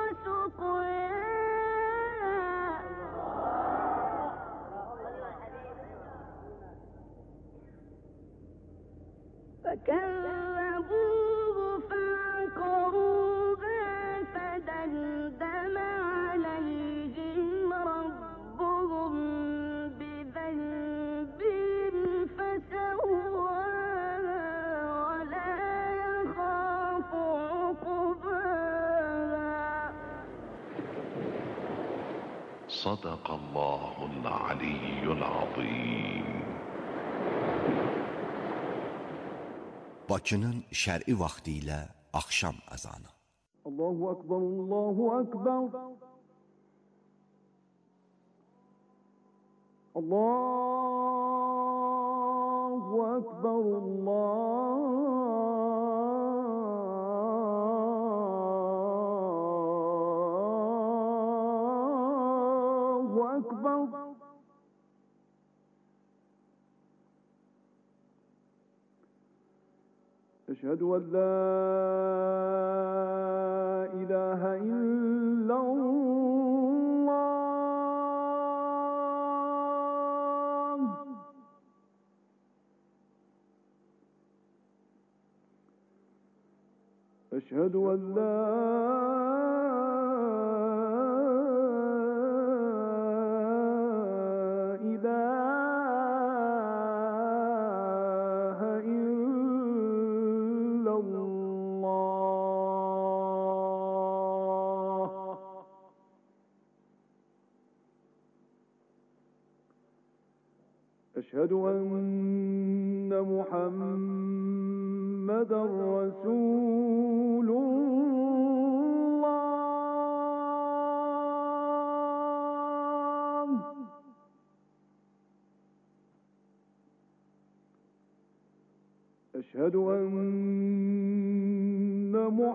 وسقياها فكذبوه فعقروها فدمدم عليهم ربهم بذنبهم فسواها ولا يخاف عقباها. صدق الله العلي العظيم. Bakının şər'i vaxtı ilə axşam əzanı. Allahu Akbar, Allahu Akbar. Allahu Akbar, Allahu Akbar. أشهد أن لا إله إلا الله. أشهد أن لا أشهد أن محمدا رسول الله. أشهد أن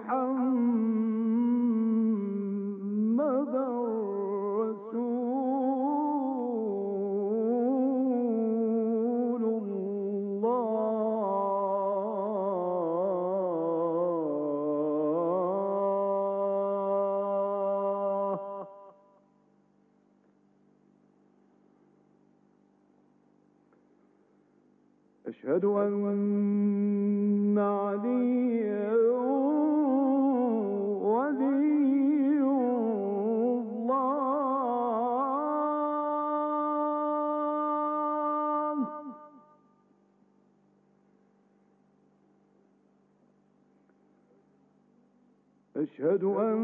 محمدا أشهد أن عليا ولي الله. أشهد أن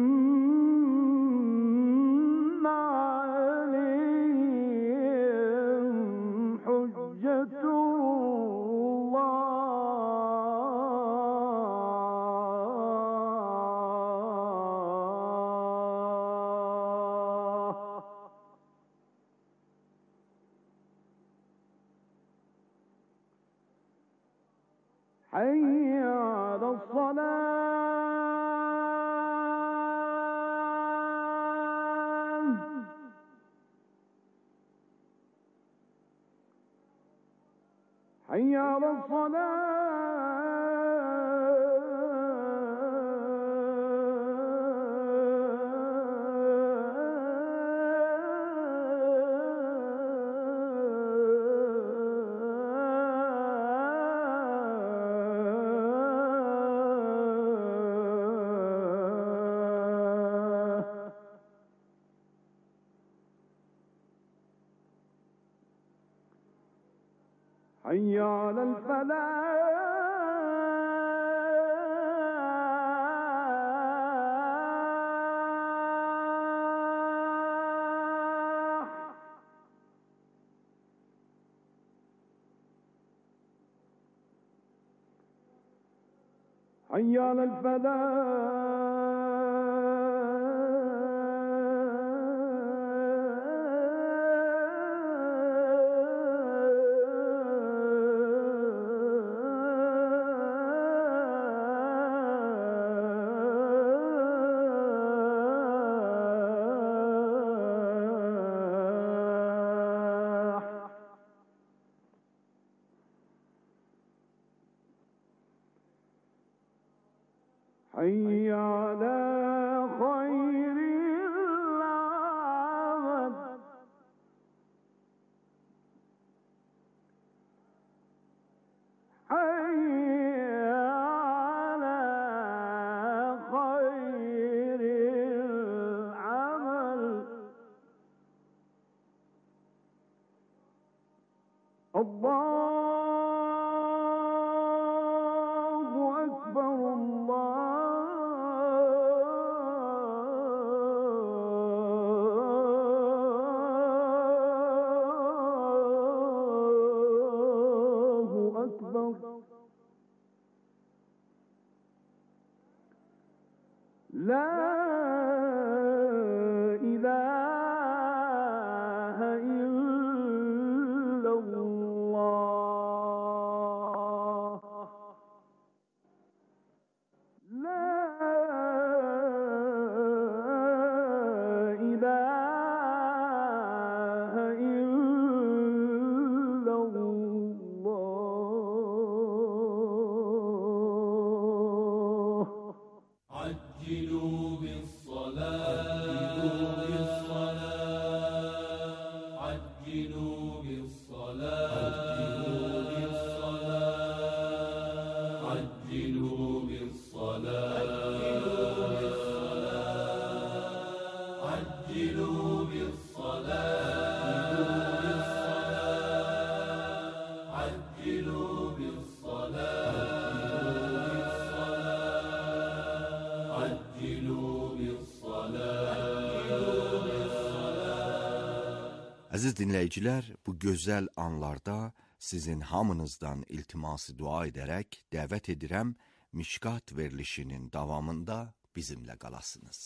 عليهم حجة الله حي على الصلاة حي على الصلاة حي على الفلاح حي على الفلاح حي على خير العمل حي على خير العمل الله أكبر الله أكبر لا إله إلا الله لا إله إلا الله عجلوا بالصلاة عجلوا بالصلاة عجلوا بالصلاة عجلوا بالصلاة عجلوا بالصلاة عجلوا بالصلاة Əziz dinləyicilər, bu gözəl anlarda sizin hamınızdan iltiması dua edərək dəvət edirəm, Mişkat verilişinin davamında bizimlə qalasınız.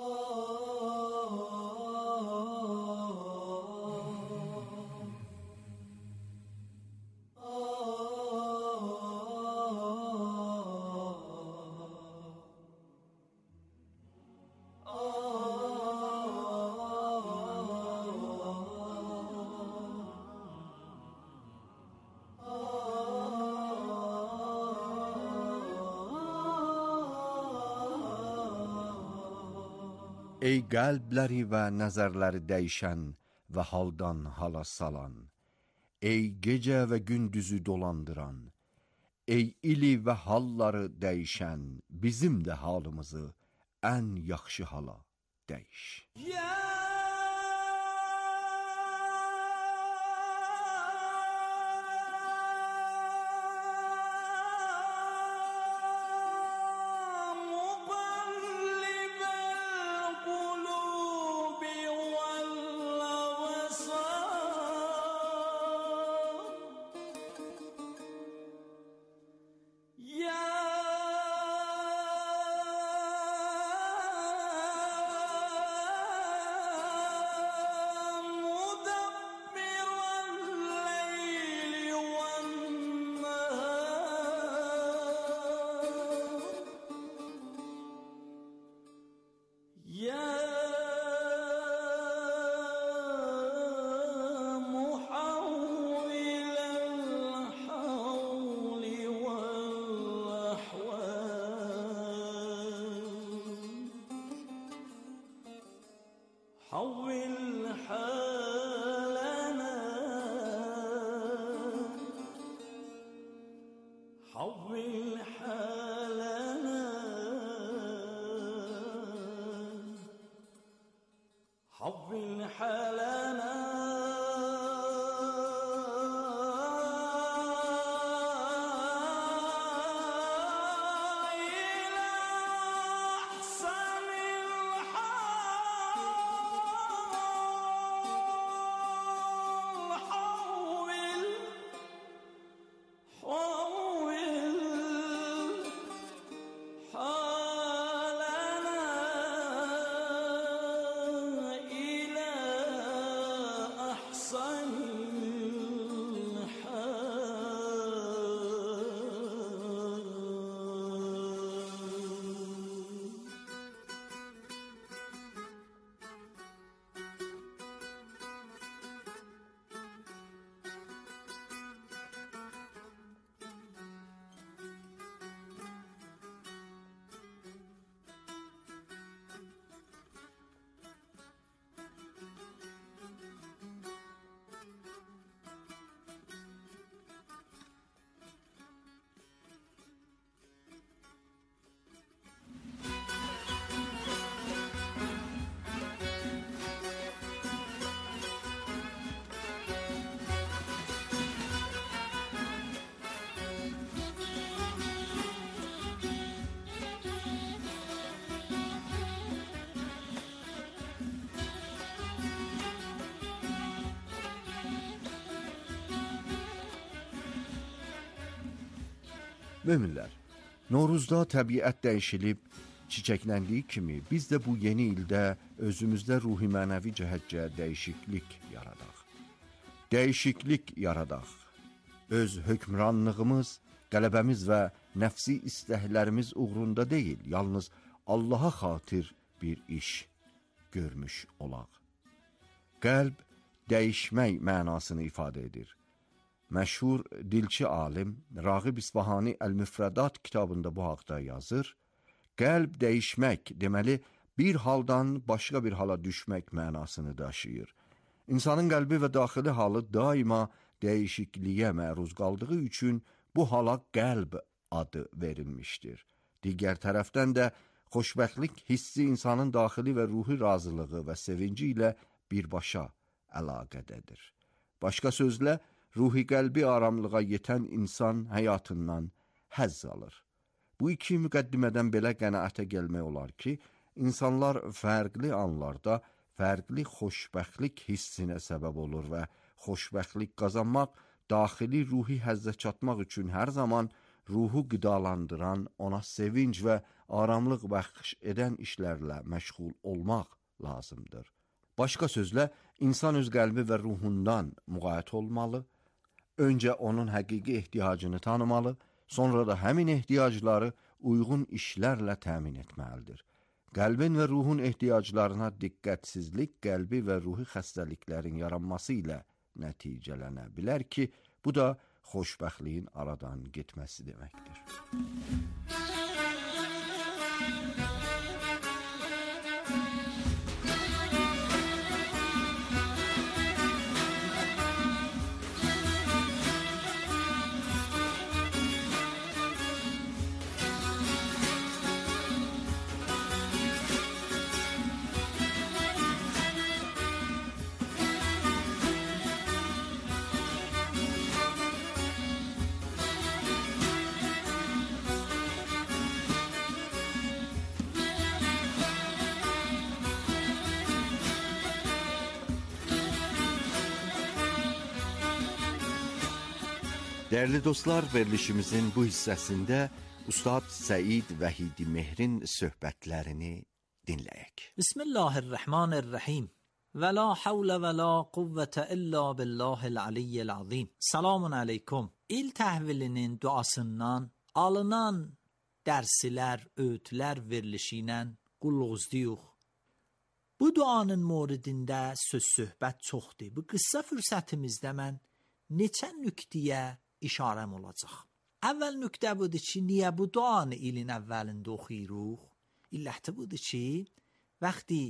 Ey qəlbləri və nəzərləri dəyişən və haldan hala salan, ey gecə və gündüzü dolandıran, ey ili və halları dəyişən, bizim də halımızı ən yaxşı hala dəyiş. Ya Muhammed حول حالنا حول حالنا حول حالنا Möminlər, Novruzda təbiət dəyişilib, çiçəkləndiyi kimi biz də bu yeni ildə özümüzdə ruhi mənəvi cəhətcə dəyişiklik yaradaq. Dəyişiklik yaradaq. Öz hökmranlığımız, qələbəmiz və nəfsi istəklərimiz uğrunda deyil, yalnız Allaha xatir bir iş görmüş olaq. Qəlb dəyişmək mənasını ifadə edir. Məşhur dilçi alim Rağib İsfahani Əl-Müfrədat kitabında bu haqda yazır. Qəlb dəyişmək deməli bir haldan başqa bir hala düşmək mənasını daşıyır. İnsanın qəlbi və daxili halı daima dəyişikliyə məruz qaldığı üçün bu hala qəlb adı verilmişdir. Digər tərəfdən də xoşbəxtlik hissi insanın daxili və ruhi razılığı və sevinci ilə birbaşa əlaqədədir. Başqa sözlə, ruhi qəlbi aramlığa yetən insan həyatından həzz alır. Bu iki müqəddimədən belə qənaətə gəlmək olar ki, insanlar fərqli anlarda fərqli xoşbəxtlik hissinə səbəb olur və xoşbəxtlik qazanmaq, daxili ruhi həzzə çatmaq üçün hər zaman ruhu qidalandıran, ona sevinc və aramlıq bəxş edən işlərlə məşğul olmaq lazımdır. Başqa sözlə, insan öz qəlbi və ruhundan müğayət olmalı, öncə onun həqiqi ehtiyacını tanımalı, sonra da həmin ehtiyacları uyğun işlərlə təmin etməlidir. Qəlbin və ruhun ehtiyaclarına diqqətsizlik qəlbi və ruhi xəstəliklərin yaranması ilə nəticələnə bilər ki, bu da xoşbəxtliyin aradan getməsi deməkdir. Değerli dostlar, verilişimizin bu hissəsində Ustad Səid Vəhidi Mehrin söhbətlərini dinləyək. Bismillahirrahmanirrahim. Və la havlə və la quvvətə illa billahil aliyyil azim. Salamun aleykum. İl təhvilinin duasından alınan dərslər, öğütlər verilişi ilə qulluğuzduyuq. Bu duanın moridində söz söhbət çoxdur. Bu qısa fürsətimizdə mən neçə nüktəyə işarəm olacaq. Əvvəl nüktə budur ki, niyə bu duanı ilin əvvəlində oxuyuruq? İlləti budur ki, vəxti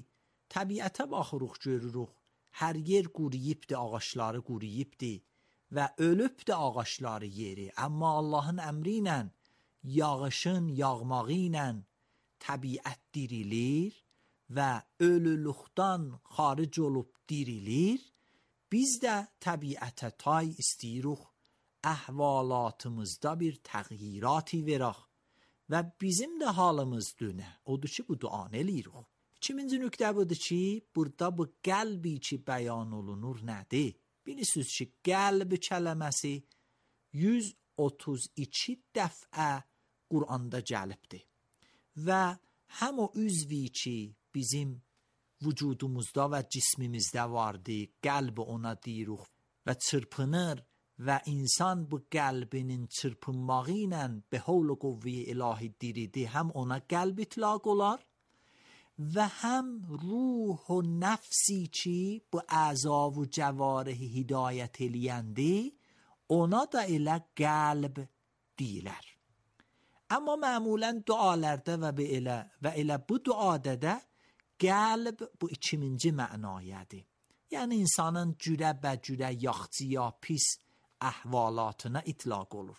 Təbiətə baxırıq, görürük. Hər yer quruyubdur, ağaçları quruyubdur və ölübdür ağaçları yeri. Amma Allahın əmri ilə, yağışın yağmağı ilə təbiət dirilir və ölülükdən xaric olub dirilir. Biz də təbiətə tay istəyirik, əhvalatımızda bir təğyirati verək və bizim də halımız dönə. Odur ki, bu duanı eləyirik. İkinci nöqtə budur ki, burada bu qəlbi ki bəyan olunur nədir? Bilirsiniz ki, qəlb kələməsi yüz otuz iki dəfə Quranda gəlibdir. Və həm o üzvi ki bizim vücudumuzda və cismimizdə vardı, qəlb ona deyirik və çırpınır və insan bu qəlbinin çırpınmağı ilə be havl və quvve ilahi diridir, həm ona qəlb itlaq olar və həm ruh و nəfsi ki bu əza و cəvarih hidayət eləyəndi, ona da elə qəlb deyilər. Amma məmulən dualarda və elə və elə bu duada da qəlb bu ikinci mənayədir. Yəni insanın cürə bə cürə yaxçı ya pis əhvalatına itlaq olur.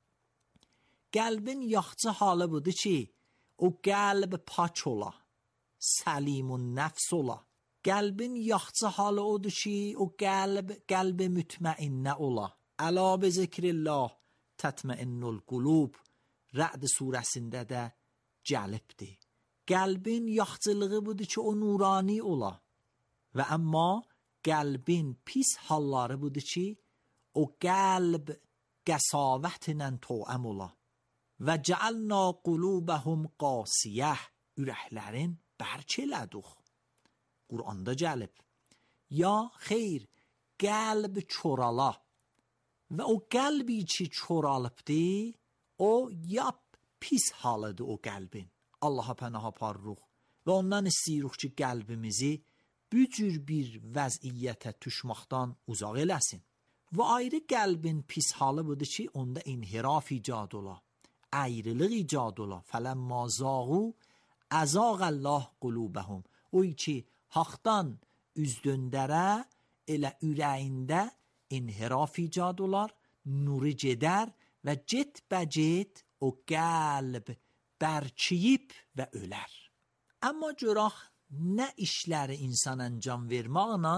Qəlbin yaxçı halı budur ki, o qəlb pak ola, səlimun nəfs ola. Qəlbin yaxçı halı odur ki, o qəlb qəlb mütməinnə ola. Əla bi zikrillah tətməinnul qulub Rə'd surəsində də gəlibdir. Qəlbin yaxçılığı budur ki, o nurani ola. Və amma qəlbin pis halları budur ki, o qəlb qəsavət ilə toəm ola. Və cəalna qulubəhum qasiyəh, ürəklərin bərk elədik. Quranda gəlib. Ya xeyr, qəlb çorala. Və o qəlbi ki çoralıbdır, o yap pis halıdır o qəlbin. Allaha pənah aparırıq və ondan istəyirik ki, qəlbimizi bu cür bir vəziyyətə düşməkdən uzaq eləsin. Və ayrı qəlbin pis halı budur ki, onda inhiraf icad ola, ayrılıq icad ola. Fələmmə zağu əzaq Allah qulubəhum. O ki, haqdan üz döndərə, elə ürəyində inhiraf icad olar, nuri gedər və get bəcet o qəlb bərkiyib və ölər. Amma görək, nə işləri insan əncam vermaqla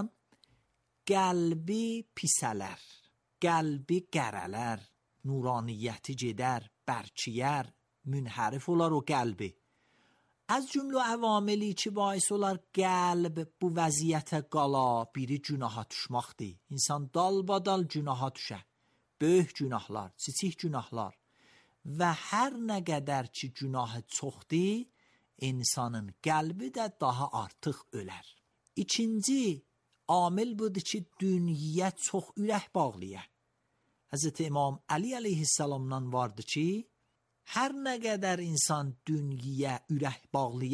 qəlbi pisələr, qəlbi qərələr, nuraniyyəti gedər, bərkiyər, münhərif olar o qəlbi. Az cümlə əvameli ki, bais olar qəlb bu vəziyyətə qala, biri günaha düşməkdir. İnsan dalbadal günaha düşər. Böyük günahlar, kiçik günahlar və hər nə qədər ki günahı çoxdur, insanın qəlbi də daha artıq ölər. İkinci amil budur ki, dünyaya çox ürək bağlayır. Həzrət İmam Əli əleyhissalamdan vardı ki, hər nə qədər insan dünyaya ürək bağlayır,